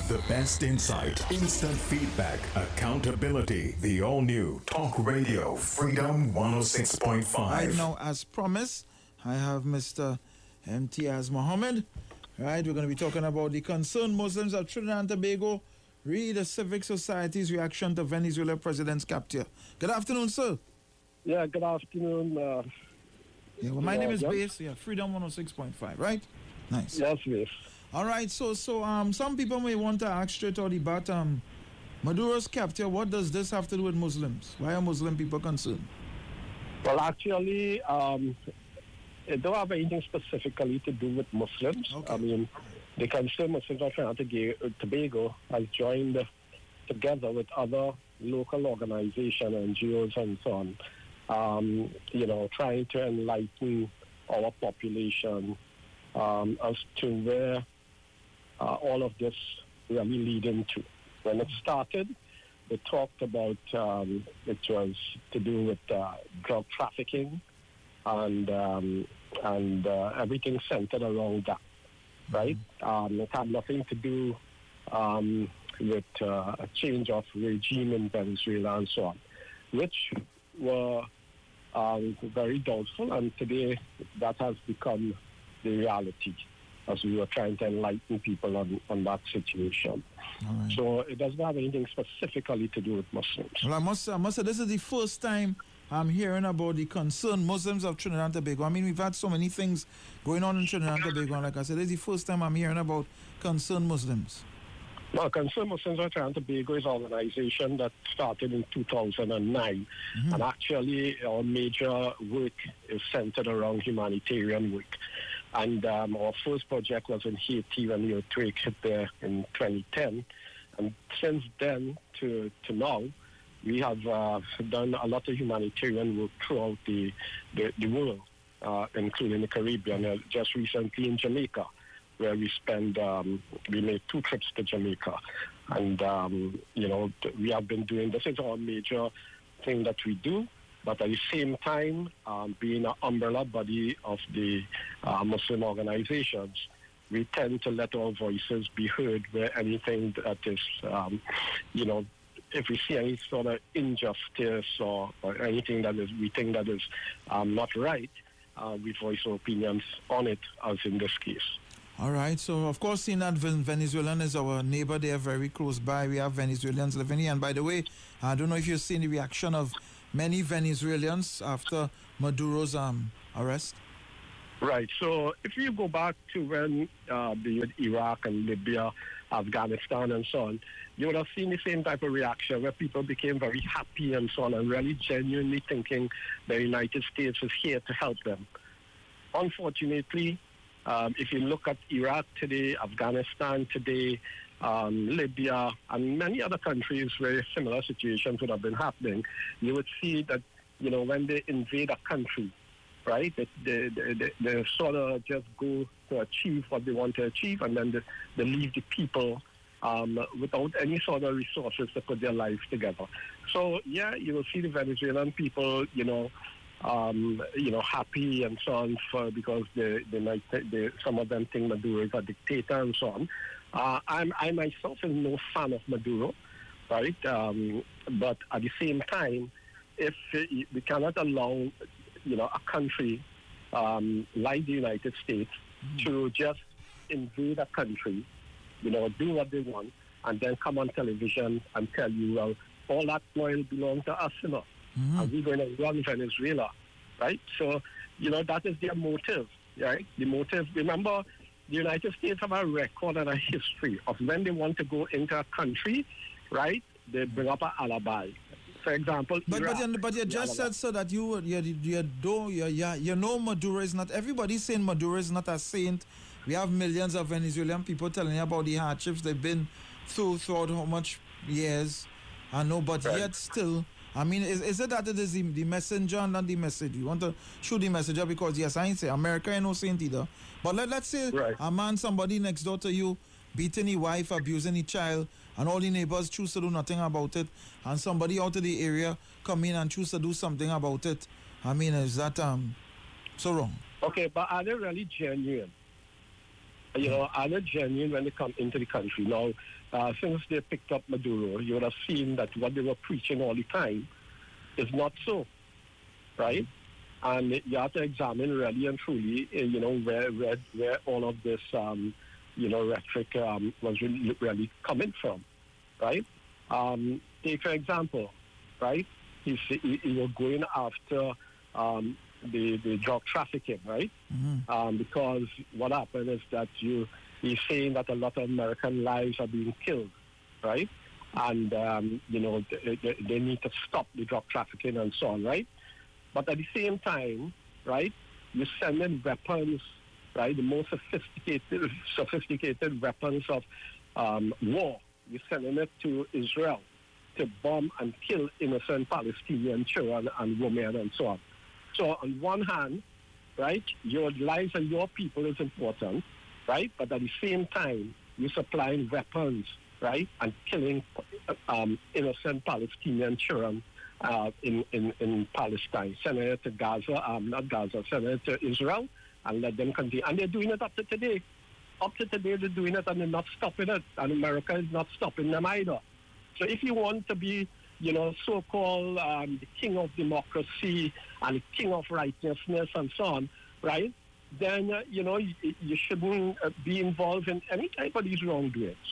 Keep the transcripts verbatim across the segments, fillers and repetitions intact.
The best insight, instant feedback, accountability. The all-new Talk Radio Freedom one oh six point five. Right now, as promised, I have Mister Imtiaz Mohammed. Right, we're going to be talking about the concerned Muslims of Trinidad and Tobago. Read the Civic Society's reaction to Venezuela president's capture. Good afternoon, sir. Yeah, good afternoon. Uh, yeah, well, my yeah, name is yeah. Base. Yeah, Freedom one oh six point five, right? Nice. Yes, yes. All right, so so um, some people may want to ask straight out about um, Maduro's capture. What does this have to do with Muslims? Why are Muslim people concerned? Well, actually, um, it don't have anything specifically to do with Muslims. Okay. I mean, the concerned Muslims of Trinidad and Tobago has joined together with other local organizations, N G Os, and so on, um, you know, trying to enlighten our population um, as to where uh, all of this really leading to. When it started, they talked about um, it was to do with uh, drug trafficking and um, and uh, everything centered around that, right? Um, it had nothing to do um, with uh, a change of regime in Venezuela and so on, which were um, very doubtful, and today that has become the reality as we were trying to enlighten people on, on that situation. Right. So it doesn't have anything specifically to do with Muslims. Well, I must, I must say, this is the first time I'm hearing about the concerned Muslims of Trinidad and Tobago. I mean, we've had so many things going on in Trinidad and Tobago, and like I said, this is the first time I'm hearing about concerned Muslims. Well, Concerned Muslims of Trinidad and Tobago is an organization that started in two thousand nine, Mm-hmm. and actually our major work is centered around humanitarian work. And um, our first project was in Haiti when the earthquake hit there in twenty ten. And since then to, to now, we have uh, done a lot of humanitarian work throughout the, the, the world, uh, including the Caribbean. Uh, just recently in Jamaica, where we spend, um, we made two trips to Jamaica. And, um, you know, we have been doing, this is our major thing that we do. But at the same time, um, being an umbrella body of the uh, Muslim organizations, we tend to let our voices be heard where anything that is, um, you know, if we see any sort of injustice or, or anything that is we think that is um, not right, uh, we voice our opinions on it, as in this case. All right, so of course, seeing that Venezuelan is our neighbor, they are very close by. We have Venezuelans living here. And by the way, I don't know if you've seen the reaction of many Venezuelans after Maduro's um, arrest. Right. So if you go back to when uh, the Iraq and Libya, Afghanistan and so on, you would have seen the same type of reaction where people became very happy and so on and really genuinely thinking the United States is here to help them. Unfortunately, um, if you look at Iraq today, Afghanistan today, um, Libya, and many other countries where similar situations would have been happening, you would see that, you know, when they invade a country, right, they, they, they, they sort of just go to achieve what they want to achieve, and then they, they leave the people um, without any sort of resources to put their lives together. So, yeah, you will see the Venezuelan people, you know, um, you know, happy and so on, for, because they, they might, they, some of them think Maduro is a dictator and so on. Uh, I'm, I myself am no fan of Maduro, right? Um, but at the same time, if we cannot allow, you know, a country um, like the United States mm-hmm. to just invade a country, you know, do what they want, and then come on television and tell you, well, all that oil belongs to us, you know, mm-hmm. and we're going to run Venezuela, right? So, you know, that is their motive, right? The motive, remember, the United States have a record and a history of when they want to go into a country, right, they bring up an alibi. For example, but Iraq, but you, but you just said so that you you you do you, you, you know Maduro is not, everybody's saying Maduro is not a saint. We have millions of Venezuelan people telling you about the hardships they've been through throughout how much years, I know, but right. yet still, I mean, is, is it that it is the, the messenger and not the message? You want to shoot the messenger because, yes, I ain't say America ain't no saint either. But let, let's say right. a man, somebody next door to you, beating his wife, abusing his child, and all the neighbors choose to do nothing about it, and somebody out of the area come in and choose to do something about it. I mean, is that um so wrong? Okay, but are they really genuine? you know, are they genuine when they come into the country? Now, uh, since they picked up Maduro, you would have seen that what they were preaching all the time is not so, right? And you have to examine really and truly, uh, you know, where where, where all of this, um, you know, rhetoric um, was really, really coming from, right? Um, take, for example, right? He, he, he was going after um, the, the drug trafficking, right? Mm-hmm. Um, because what happened is that you he's saying that a lot of American lives are being killed, right? And, um, you know, they, they need to stop the drug trafficking and so on, right? But at the same time, right, you send in weapons, right, the most sophisticated, sophisticated weapons of um, war. You're sending it to Israel to bomb and kill innocent Palestinian children and women and so on. So on one hand, right, your lives and your people is important, right, but at the same time, you're supplying weapons, right, and killing um, innocent Palestinian children Uh, in, in, in Palestine, sending it to Gaza, um, not Gaza, sending it to Israel, and let them continue. And they're doing it up to today. Up to today, they're doing it, and they're not stopping it. And America is not stopping them either. So if you want to be, you know, so-called um, the king of democracy and the king of righteousness and so on, right, then, uh, you know, you, you shouldn't uh, be involved in any type of these wrongdoings,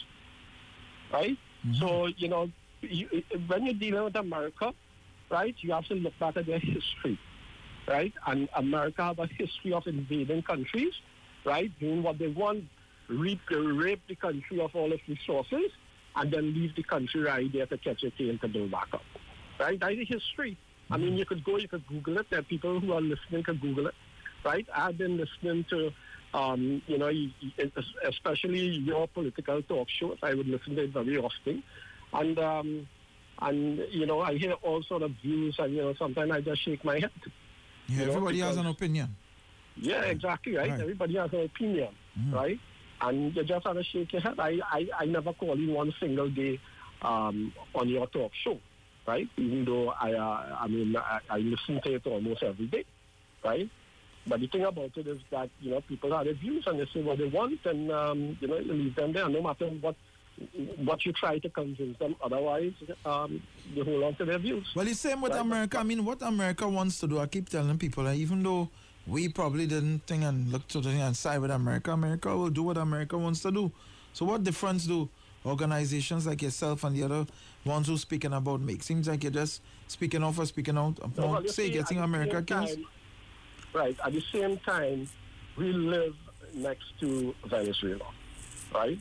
right? Mm-hmm. So, you know, you, when you're dealing with America, right, you have to look back at their history, right? And America have a history of invading countries, right, doing what they want, rape, rape the country of all its resources, and then leave the country right there to catch a tail to build back up, right? That is history. Mm-hmm. I mean, you could go, you could Google it. There are people who are listening could Google it, right? I've been listening to, um, you know, especially your political talk shows. I would listen to it very often. And, um, And, you know, I hear all sort of views, and, you know, sometimes I just shake my head. Yeah, everybody know, has an opinion. Yeah, exactly, right? right. Everybody has an opinion, mm-hmm. right? And you just have to shake your head. I, I, I never call you one single day um, on your talk show, right? Even though I, uh, I mean, I, I listen to it almost every day, right? But the thing about it is that, you know, people have their views, and they say what they want, and, um, you know, you leave them there, no matter what what you try to convince them. Otherwise, um, you hold on to their views. Well, the same with right? America. I mean, what America wants to do, I keep telling people, that even though we probably didn't think and look to the thing and side with America, America will do what America wants to do. So what difference do organizations like yourself and the other ones who speaking about make? Seems like you're just speaking out for speaking out for no, well, sake, getting America killed. Right. At the same time, we live next to Venezuela, right?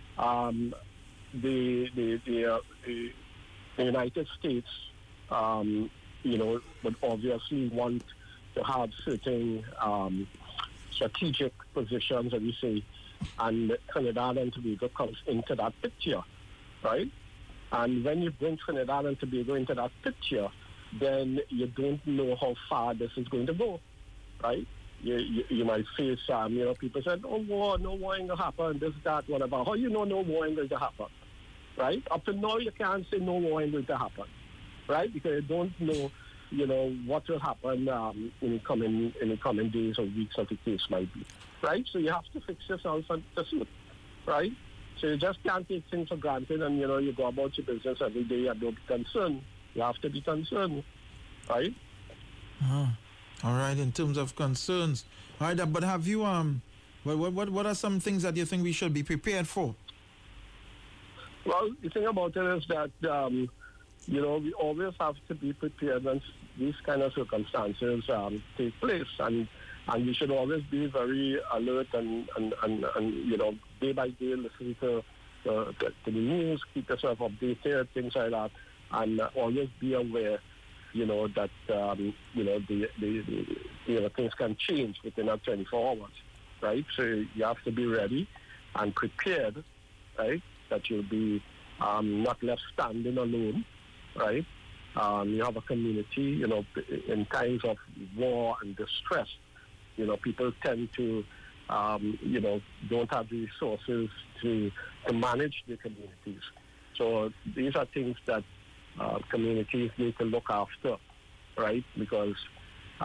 Um, the the the, uh, the United States, um, you know, would obviously want to have certain um, strategic positions, as we say, and Trinidad and Tobago comes into that picture, right? And when you bring Trinidad and Tobago into that picture, then you don't know how far this is going to go, right? You, you, you might face, um, you know, people said, no war, no war ain't going to happen, this, that, whatever. How you know no war ain't going to happen, right? Up to now, you can't say no war ain't going to happen, right? Because you don't know, you know, what will happen um, in, the coming, in the coming days or weeks, as the case might be, right? So you have to fix yourself and to suit, right? So you just can't take things for granted and, you know, you go about your business every day and don't be concerned. You have to be concerned, right? Uh-huh. All right, in terms of concerns. All right, but have you, um, what, what, what are some things that you think we should be prepared for? Well, the thing about it is that, um, you know, we always have to be prepared when these kind of circumstances um, take place. And and we should always be very alert and, and, and, and you know, day by day listen to, uh, to the news, keep yourself updated, things like that, and uh, always be aware, you know, that, um, you know, the, the, the, you know, things can change within that twenty-four hours, right? So you have to be ready and prepared, right, that you'll be um, not left standing alone, right? Um, you have a community, you know, in times of war and distress, you know, people tend to, um, you know, don't have the resources to, to manage their communities. So these are things that Uh, communities need to look after, right? Because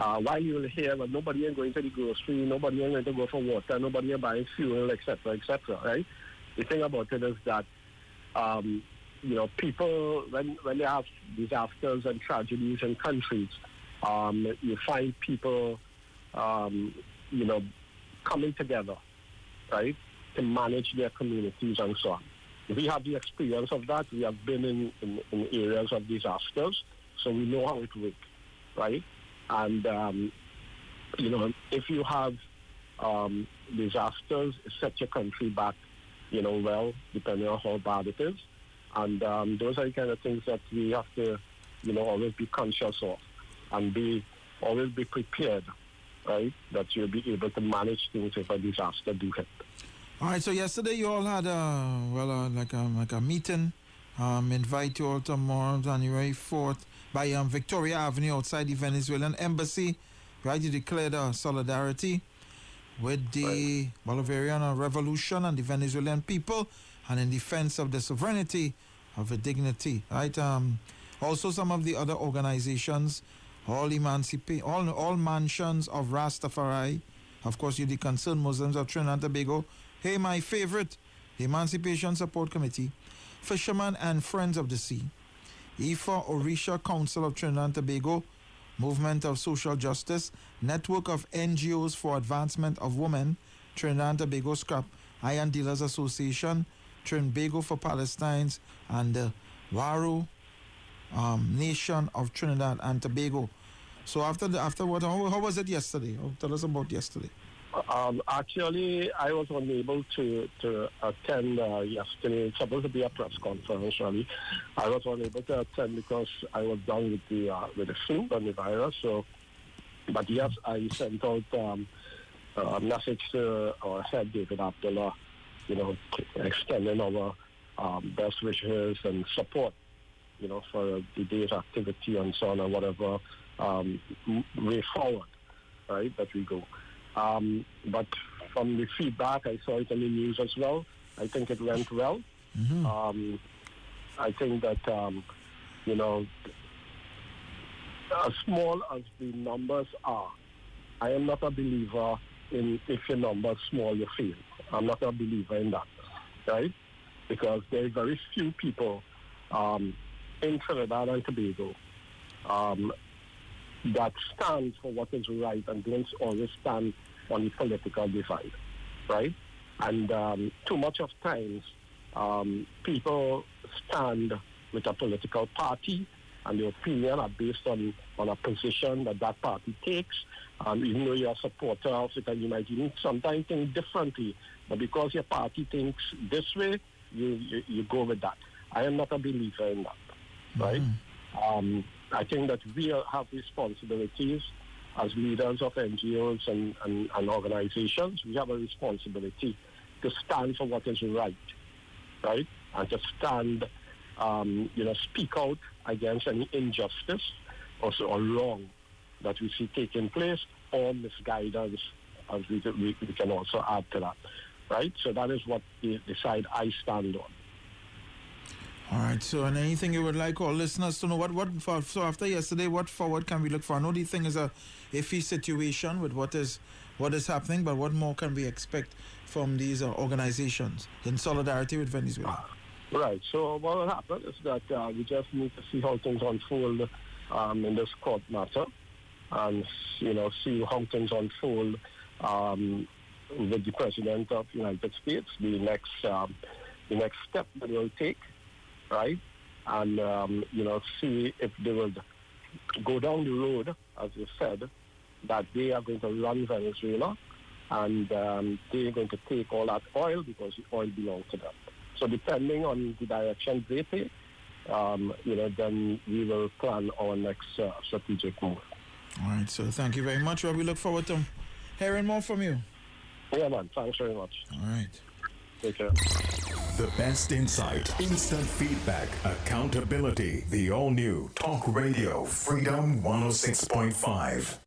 Uh, while you'll hear that nobody ain't going to the grocery, nobody ain't going to go for water, nobody ain't buying fuel, et cetera, et cetera, right? The thing about it is that, um, you know, people, when, when they have disasters and tragedies in countries, um, you find people, um, you know, coming together, right, to manage their communities and so on. We have the experience of that. We have been in, in, in areas of disasters, so we know how it works, right? And, um, you know, if you have um, disasters, it sets your country back, you know, well, depending on how bad it is. And um, those are the kind of things that we have to, you know, always be conscious of and be always be prepared, right, that you'll be able to manage things if a disaster do hit. All right, so yesterday you all had a, well, uh, like, a, like a meeting, um, invite you all tomorrow, January fourth, by um, Victoria Avenue outside the Venezuelan embassy, right? You declared uh, solidarity with the right. Bolivarian revolution and the Venezuelan people and in defense of the sovereignty of the dignity, right? Um, also, some of the other organizations, all emancipa- all, all mansions of Rastafari, of course, you the Concerned Muslims of Trinidad and Tobago. Hey, my favorite, the Emancipation Support Committee, Fishermen and Friends of the Sea, I F A Orisha Council of Trinidad and Tobago, Movement of Social Justice, Network of N G Os for Advancement of Women, Trinidad and Tobago Scrap, Iron Dealers Association, Trinbago for Palestine, and the Waro um, Nation of Trinidad and Tobago. So after the, after what, how, how was it yesterday? Oh, tell us about yesterday. Um, actually, I was unable to, to attend uh, yesterday. It's supposed to be a press conference, really. I was unable to attend because I was down with the uh, with the flu and the virus. So, but yes, I sent out um, a message to our head, David Abdullah, you know, extending our um, best wishes and support, you know, for the day's activity and so on and whatever um, way forward, right, that we go. Um, but from the feedback, I saw it in the news as well. I think it went well. Mm-hmm. Um, I think that, um, you know, as small as the numbers are, I am not a believer in if your numbers small, you fail. I'm not a believer in that, right? Because there are very few people um, in Trinidad and Tobago um, that stand for what is right and don't always stand on the political divide, right? And um, too much of times, um, people stand with a political party and their opinion are based on, on a position that that party takes. Um, even though you're a supporter of it and you might even sometimes think differently, but because your party thinks this way, you, you, you go with that. I am not a believer in that, right? Mm-hmm. Um, I think that we have responsibilities as leaders of N G Os and, and, and organizations. We have a responsibility to stand for what is right, right? And to stand, um, you know, speak out against any injustice or, or wrong that we see taking place or misguidance, as we, we, we can also add to that, right? So that is what the, the side I stand on. All right, so and anything you would like our listeners to know, what, what for, so after yesterday, what forward can we look for? I know the thing is a iffy situation with what is what is happening, but what more can we expect from these uh, organizations in solidarity with Venezuela? Right, so what will happen is that uh, we just need to see how things unfold um, in this court matter and, you know, see how things unfold um, with the President of the United States, the next, um, the next step that we'll take. Right, and um, you know, see if they will go down the road, as you said, that they are going to run Venezuela, and um, they're going to take all that oil because the oil belongs to them. So depending on the direction they take, um, you know, then we will plan our next uh, strategic move. All right, so thank you very much. Well, we look forward to hearing more from you. Yeah, man. Thanks very much. All right. Take care. The best insight, instant feedback, accountability. The all-new Talk Radio Freedom one oh six point five.